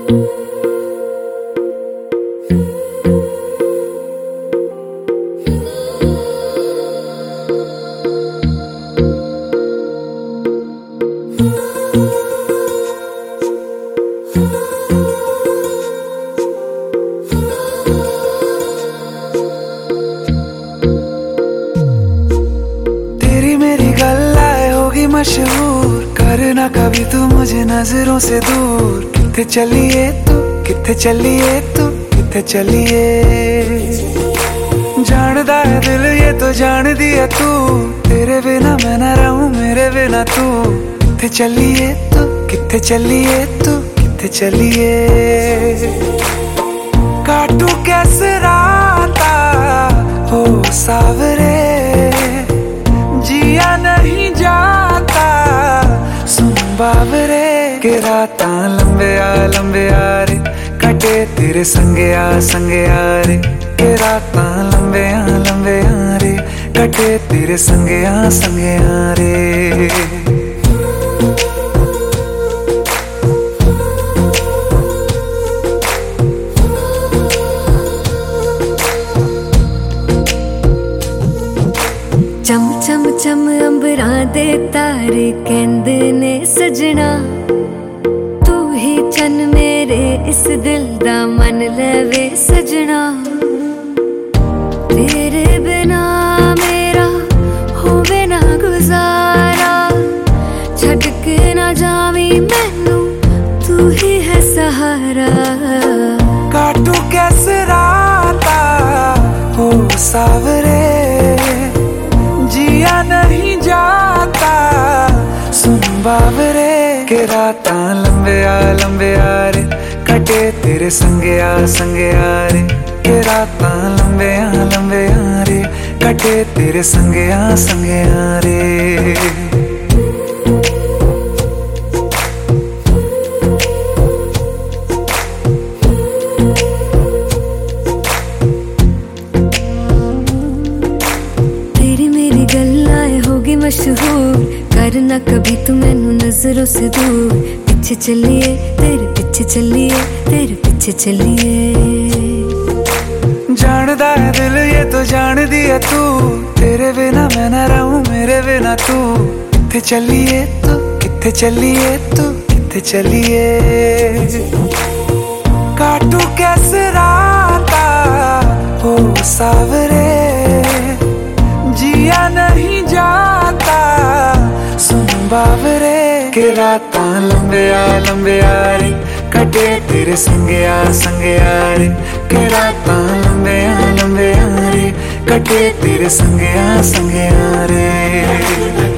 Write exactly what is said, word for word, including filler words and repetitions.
मशहूर करना कभी तू मुझे नजरों से दूर। किथे चलिए तू, किथे चलिए तू, किथे चलिए। जानदा है दिल ये तो जान दिया तू, तेरे बिना मैं ना रहूं मेरे बिना तू। किथे चलिए तू, किथे चलिए तू, किथे चलिए। काटू कैसे राता हो सावरे, जिया नहीं जाता सुन बावरे। के राता लंबे आ लंबे आ रे, कटे तेरे संगे आ संगे आ रे। के राता लंबे आ लंबे आ रे, कटे तेरे संगे आ संगे आ रे। चम चम चम अंबरां दे तारे कहंदे ने सजना, तू ही चन मेरे इस दिल दा मन लवे सजना। तेरे बिना मेरा होवे ना गुजारा, छड़ के ना जावी मैनू तू ही है सहारा। काटू कैसे राता हो सावरे, जिया नहीं जाता सुन बावरे। के राता लंबे आ लंबे आ रे, कटे तेरे संगे आ संगे आ रे। के राता लंबे आ लंबे आ रे, कटे तेरे संगे आ संगे आ रे। मशहूर करना कभी तू मैनू नजरों से दूर। पीछे चलिए तेरे पीछे चलिए, तेरे पीछे चलिए। जानदा है दिल ये तो जान दिया तू, तेरे बिना मैं ना रहूं मेरे बिना तू। किथे चलिए तू, किथे चलिए तू, किथे चलिए। काटू कैसे राता हो सावरे, जिया नहीं जाता सुन बावरे। के राता लंबे आ लंबे आ रे, कटे तेरे संगे आ संगे आ रे। के राता लंबे आ लंबे आ रे, कटे तेरे संगे आ संगे आ रे।